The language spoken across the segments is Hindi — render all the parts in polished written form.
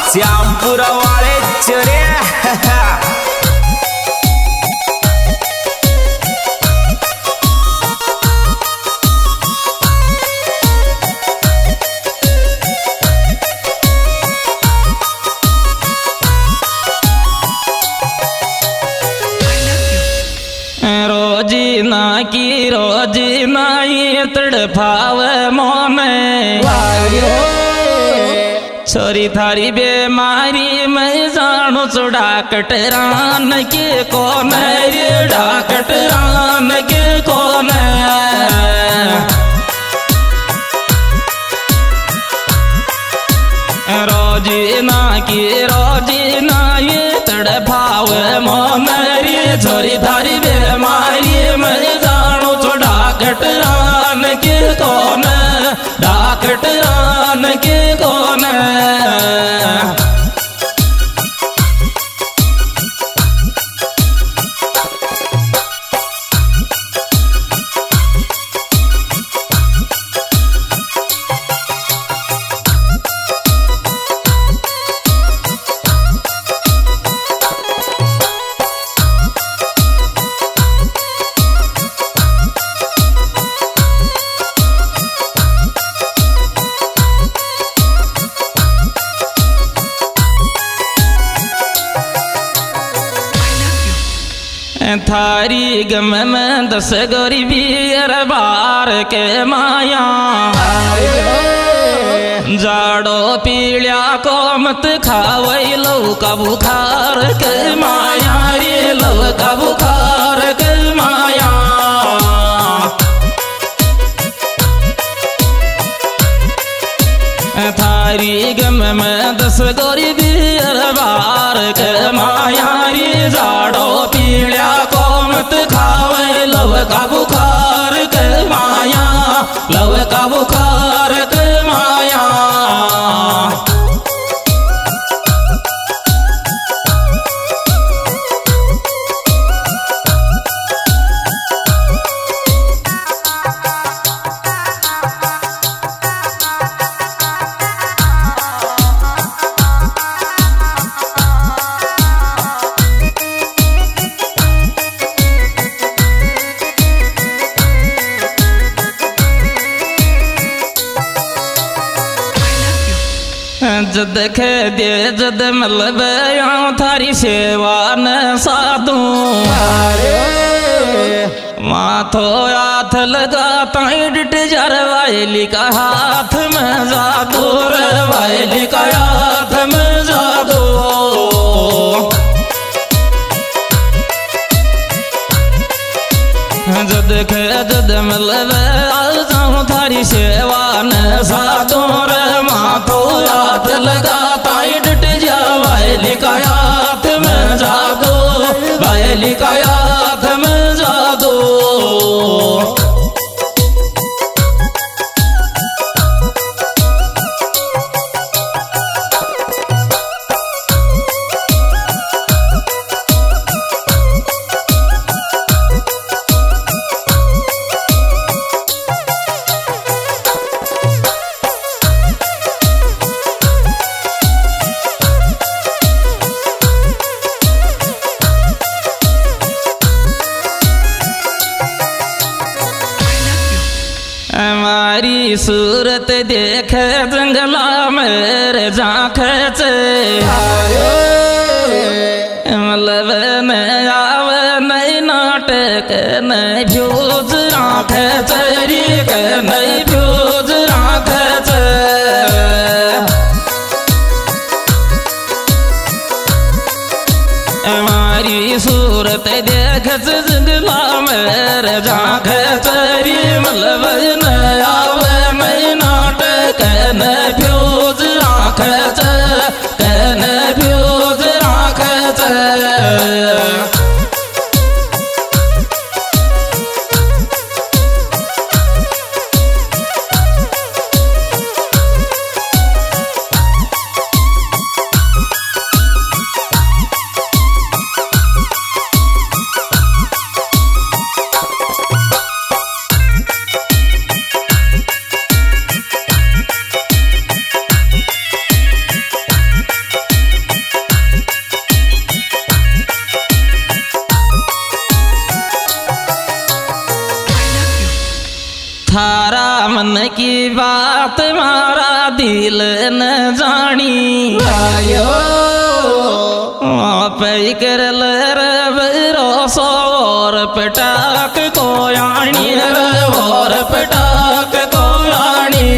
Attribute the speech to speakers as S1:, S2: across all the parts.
S1: श्यामपुरा वाले चोरे
S2: रोजीना की रोजीना ये तड़फाव मोने छोरी थारी बेमारी मैं जानू चुड़ा कटरान के कौन रे डाकटरान के कौन रोजीना की रोजीना ये तड़फाव मोने रे छोरी थारी बेमारी मैं जानू चुड़ा कटरान के कौन डाकटरान के कौन थारी गम में दस गरीबी बार के माया जाड़ो पीड़िया को मत खावई लव का बुखार के माया रे लव का बुखार के माया थारी गम में दस गरीबी बार के माया रे जाड़ो पीड़िया को मत खावे लव का बुखार के माया लव का बुखार के माया जद खे दे जद मलब थारी सेवा न साधू माथो हाथ लगा ताई डिट जर वायली का हाथ में जादू रे वायली का हाथ में जादू जद खे जद मलब जाऊं थारी सेवा न साधू रे माथो हाथ लगा ताई डट जा वायली का हाथ में जादू वायली का हाथ में जादू हमारी सूरत देख जंगला मेरे झांक मतलब न आव नहीं नाटक नहीं भूज आँख चरी के नहीं भूज आँख हमारी सूरत देख जंगला मेरे झांक चरी मतलब न आवे मैं नाटक न भूज आँख न भूज आँख थारा मन की बात मारा दिल न जानी
S1: आयो
S2: पे कर रो सोर पटाक को आनी और पटाक को आनी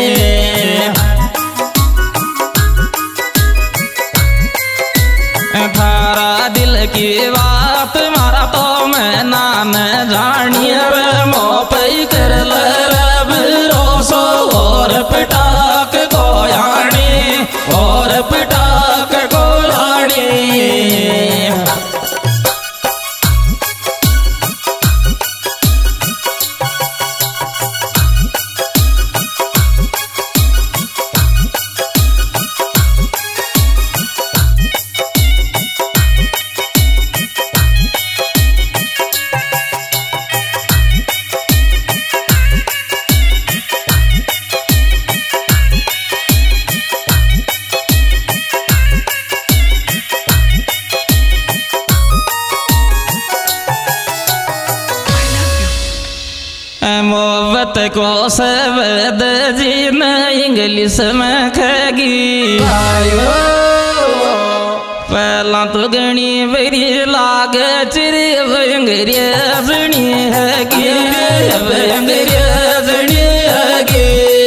S2: थारा दिल की बात मारा तो मैं ना न जानी मो पे कर रो सोर पटाक को आनी और पटाक को आनी मोहब्बत को शब्द जी न इंग्लिश में खेगी पहला तो गणी बड़ी लागे चिरे अंग्रेजनी हैगी अंग्रेजनी हैगी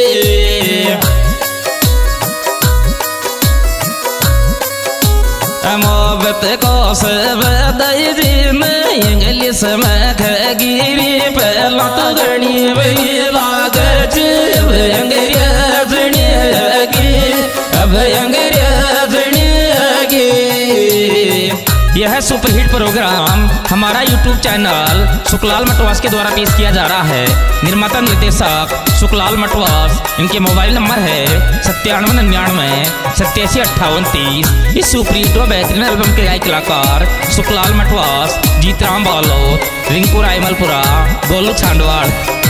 S2: मोहब्बत को शब्द जी न इंग्लिश में खेगी पहला तो गणी बड़ी लागे चिरे अंग्रेजनी हैगी अब अंग्रेजनी यह सुपरहिट प्रोग्राम हमारा YouTube चैनल सुखलाल मटवास के द्वारा पेश किया जा रहा है। निर्माता निर्देशक सुखलाल मटवास। इनके मोबाइल नंबर है 9799875830। इस सुपरहिट व बेहतरीन एल्बम के गायक कलाकार सुखलाल मटवास, जीतराम बालो, रिंकू रायमलपुरा, गोलू छांडवाड़।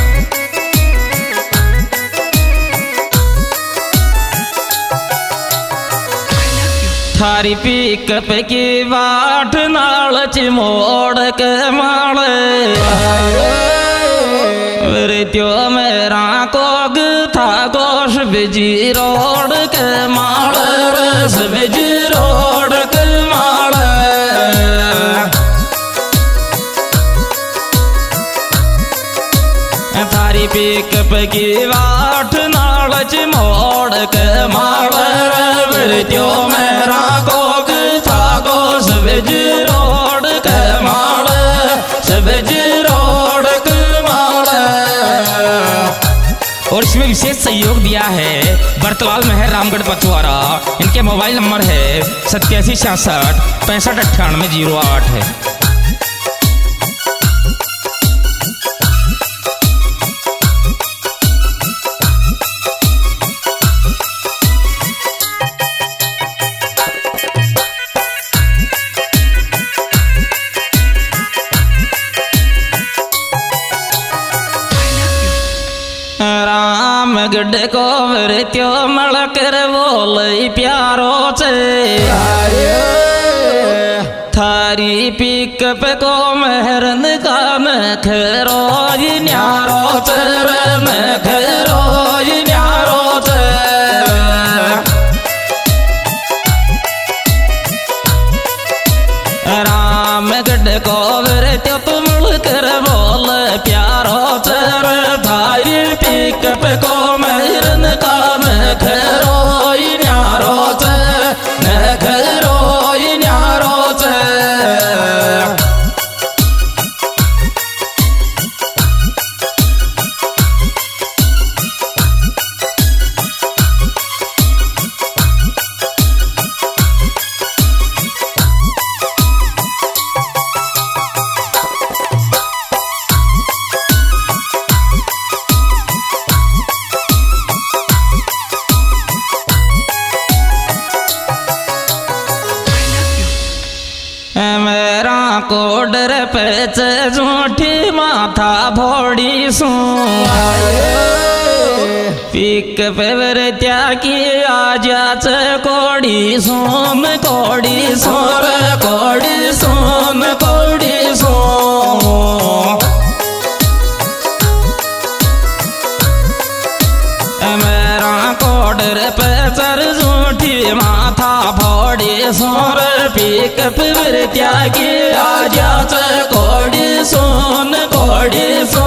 S2: थारी पिकअप की बाट नाल चिमोड़ के माले त्यो मेरा कोग था गोश बिजी रोड के माले बिजी रोड के माले थारी पिकअप की बाट नाल चिमोड़ के माले त्यो मेरा कोग था गोश बिजी रोड के माले बिजी रोड के माले। और इसमें विशेष सहयोग दिया है बरतलाल महर रामगढ़ पचवारा। इनके मोबाइल नंबर है 8766659808 है। गड्ढे को त्यो मल कर बोल प्यारो से थारी पिकअप को मेहरन का नखरो न्यारो चर नखरो न्यारो राम गड्ढे को त्यो तुम कर बोल प्यारो चर थारी पिकअप को मेहरन का नखरो न्यारो नखरो न्यारो मेरा कोडर पेच झूठी माथा भोड़ी सू पिक पेवर त्या की आजाच कोड़ी सोन कोड़ी सोर कोड़ी सोन कोड़ी सो सिर पे चर झूठी माथा फोड़ी सोर पीक पिवर त्यागी आजा कोड़ी सोन